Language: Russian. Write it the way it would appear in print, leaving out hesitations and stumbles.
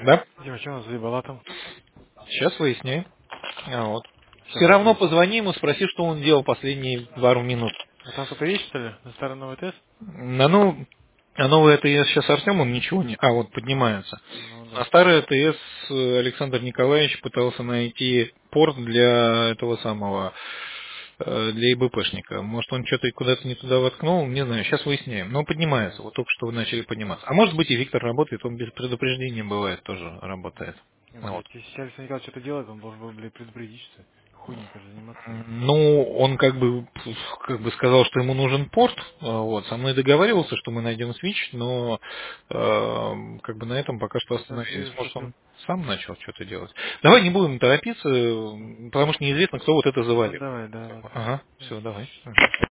Да? Дима, что у нас с Балатом? Сейчас выясняем. Вот. Сейчас Все равно выясним. позвони ему, спроси, что он делал последние пару минут. А там что-то есть, что ли? На старый новый тест? На новый АТС сейчас Артем, он ничего не... А, вот поднимается. Ну На да. старый АТС Александр Николаевич пытался найти порт для этого самого, для ИБПшника. Может, он что-то куда-то не туда воткнул, не знаю, сейчас выясняем. Но поднимается, вот только что вы начали подниматься. А может быть и Виктор работает, он без предупреждения бывает тоже работает. Не, Вот. блядь, если Александр Николаевич что-то делает, он должен был, блядь, предупредить, что ли. Хуйней, конечно, заниматься, блядь. Ну, он как бы сказал, что ему нужен порт. Вот, со мной договаривался, что мы найдем свич, но как бы на этом пока что Так, остановились. вижу, что Может, ты... он сам начал что-то делать. Давай не будем торопиться, потому что неизвестно, кто вот это Ну завалил. давай, да, ладно. Ага, Да. все, давай.